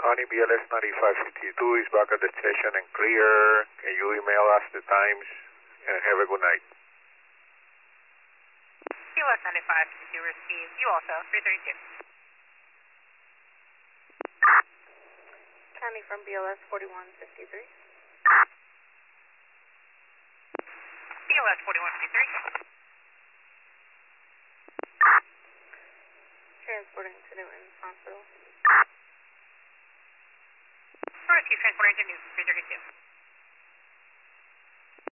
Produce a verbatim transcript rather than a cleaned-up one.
Connie, B L S ninety-five fifty-two is back at the station and clear. Can you email us the times and have a good night? B L S ninety-five fifty-two received. You also, three thirty-two. Connie from B L S forty-one fifty-three. B L S forty-one fifty-three. Transporting to Newton Hospital. Rescue transporting to Newton, three thirty-two.